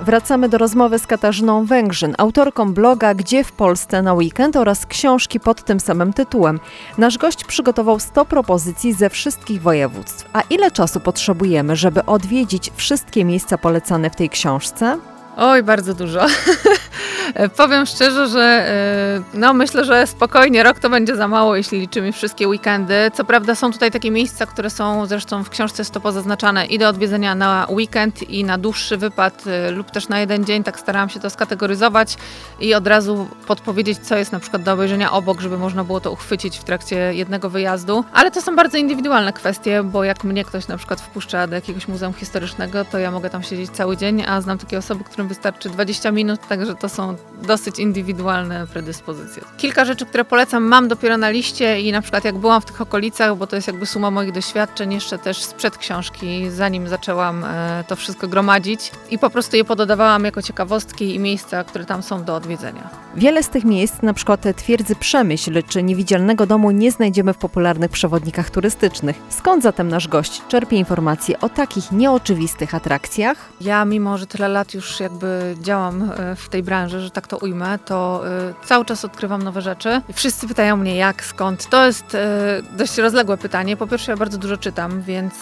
Wracamy do rozmowy z Katarzyną Węgrzyn, autorką bloga Gdzie w Polsce na weekend oraz książki pod tym samym tytułem. Nasz gość przygotował 100 propozycji ze wszystkich województw. A ile czasu potrzebujemy, żeby odwiedzić wszystkie miejsca polecane w tej książce? Oj, bardzo dużo. Powiem szczerze, że myślę, że spokojnie rok to będzie za mało, jeśli liczymy wszystkie weekendy. Co prawda są tutaj takie miejsca, które są, zresztą w książce jest to pozaznaczane, i do odwiedzenia na weekend, i na dłuższy wypad, lub też na jeden dzień. Tak starałam się to skategoryzować i od razu podpowiedzieć, co jest na przykład do obejrzenia obok, żeby można było to uchwycić w trakcie jednego wyjazdu. Ale to są bardzo indywidualne kwestie, bo jak mnie ktoś na przykład wpuszcza do jakiegoś muzeum historycznego, to ja mogę tam siedzieć cały dzień, a znam takie osoby, którym wystarczy 20 minut, także to są dosyć indywidualne predyspozycje. Kilka rzeczy, które polecam, mam dopiero na liście i na przykład jak byłam w tych okolicach, bo to jest jakby suma moich doświadczeń, jeszcze też sprzed książki, zanim zaczęłam to wszystko gromadzić i po prostu je pododawałam jako ciekawostki i miejsca, które tam są do odwiedzenia. Wiele z tych miejsc, na przykład twierdzy Przemyśl czy Niewidzialnego Domu, nie znajdziemy w popularnych przewodnikach turystycznych. Skąd zatem nasz gość czerpie informacje o takich nieoczywistych atrakcjach? Ja, mimo że tyle lat już jakby działam w tej branży, że tak to ujmę, to cały czas odkrywam nowe rzeczy. Wszyscy pytają mnie jak, skąd. To jest dość rozległe pytanie. Po pierwsze, ja bardzo dużo czytam, więc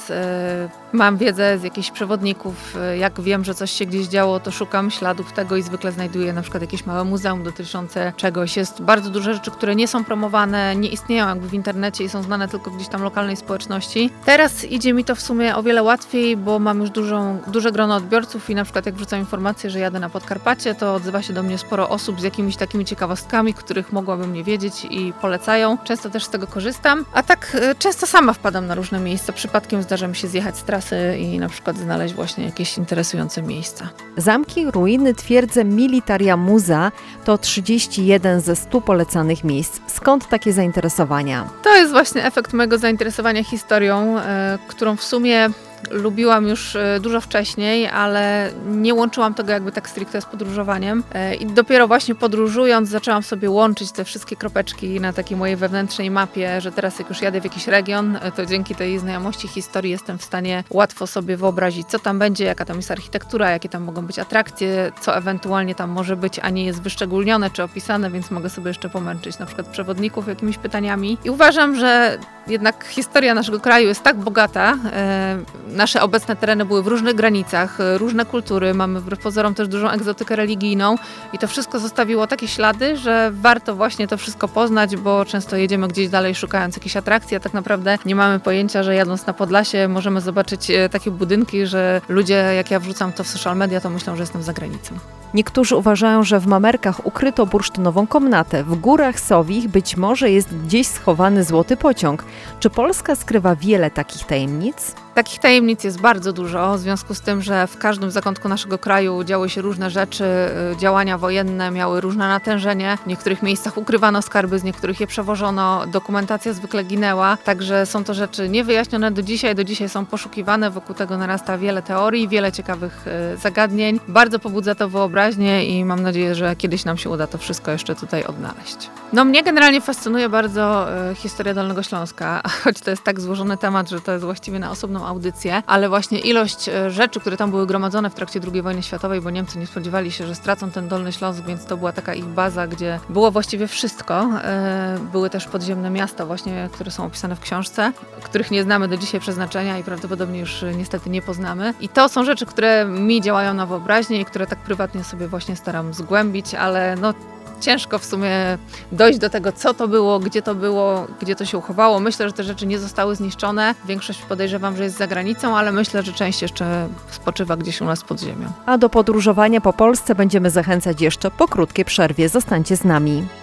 mam wiedzę z jakichś przewodników. Jak wiem, że coś się gdzieś działo, to szukam śladów tego i zwykle znajduję na przykład jakieś małe muzeum dotyczące czegoś. Jest bardzo dużo rzeczy, które nie są promowane, nie istnieją jakby w internecie i są znane tylko gdzieś tam lokalnej społeczności. Teraz idzie mi to w sumie o wiele łatwiej, bo mam już duże grono odbiorców i na przykład jak wrzucam informację, że jadę na Podkarpacie, to odzywa się do mnie sporo osób z jakimiś takimi ciekawostkami, których mogłabym nie wiedzieć i polecają. Często też z tego korzystam, a tak często sama wpadam na różne miejsca. Przypadkiem zdarza mi się zjechać z trasy i na przykład znaleźć właśnie jakieś interesujące miejsca. Zamki, ruiny, twierdze, militaria, muzea to 31 ze 100 polecanych miejsc. Skąd takie zainteresowania? To jest właśnie efekt mojego zainteresowania historią, którą w sumie lubiłam już dużo wcześniej, ale nie łączyłam tego jakby tak stricte z podróżowaniem. I dopiero właśnie podróżując zaczęłam sobie łączyć te wszystkie kropeczki na takiej mojej wewnętrznej mapie, że teraz jak już jadę w jakiś region, to dzięki tej znajomości historii jestem w stanie łatwo sobie wyobrazić, co tam będzie, jaka tam jest architektura, jakie tam mogą być atrakcje, co ewentualnie tam może być, a nie jest wyszczególnione czy opisane, więc mogę sobie jeszcze pomęczyć na przykład przewodników jakimiś pytaniami. I uważam, że jednak historia naszego kraju jest tak bogata. Nasze obecne tereny były w różnych granicach, różne kultury, mamy wbrew pozorom też dużą egzotykę religijną i to wszystko zostawiło takie ślady, że warto właśnie to wszystko poznać, bo często jedziemy gdzieś dalej szukając jakichś atrakcji, a tak naprawdę nie mamy pojęcia, że jadąc na Podlasie możemy zobaczyć takie budynki, że ludzie, jak ja wrzucam to w social media, to myślą, że jestem za granicą. Niektórzy uważają, że w Mamerkach ukryto bursztynową komnatę. W górach Sowich być może jest gdzieś schowany złoty pociąg. Czy Polska skrywa wiele takich tajemnic? Takich tajemnic jest bardzo dużo, w związku z tym, że w każdym zakątku naszego kraju działy się różne rzeczy, działania wojenne miały różne natężenie, w niektórych miejscach ukrywano skarby, z niektórych je przewożono, dokumentacja zwykle ginęła, także są to rzeczy niewyjaśnione do dzisiaj są poszukiwane, wokół tego narasta wiele teorii, wiele ciekawych zagadnień, bardzo pobudza to wyobraźnię i mam nadzieję, że kiedyś nam się uda to wszystko jeszcze tutaj odnaleźć. No mnie generalnie fascynuje bardzo historia Dolnego Śląska, choć to jest tak złożony temat, że to jest właściwie na osobną audycję, ale właśnie ilość rzeczy, które tam były gromadzone w trakcie II wojny światowej, bo Niemcy nie spodziewali się, że stracą ten Dolny Śląsk, więc to była taka ich baza, gdzie było właściwie wszystko. Były też podziemne miasta właśnie, które są opisane w książce, których nie znamy do dzisiaj przeznaczenia i prawdopodobnie już niestety nie poznamy. I to są rzeczy, które mi działają na wyobraźnię i które tak prywatnie sobie właśnie staram zgłębić, ale ciężko w sumie dojść do tego, co to było, gdzie to się uchowało. Myślę, że te rzeczy nie zostały zniszczone. Większość podejrzewam, że jest za granicą, ale myślę, że część jeszcze spoczywa gdzieś u nas pod ziemią. A do podróżowania po Polsce będziemy zachęcać jeszcze po krótkiej przerwie. Zostańcie z nami.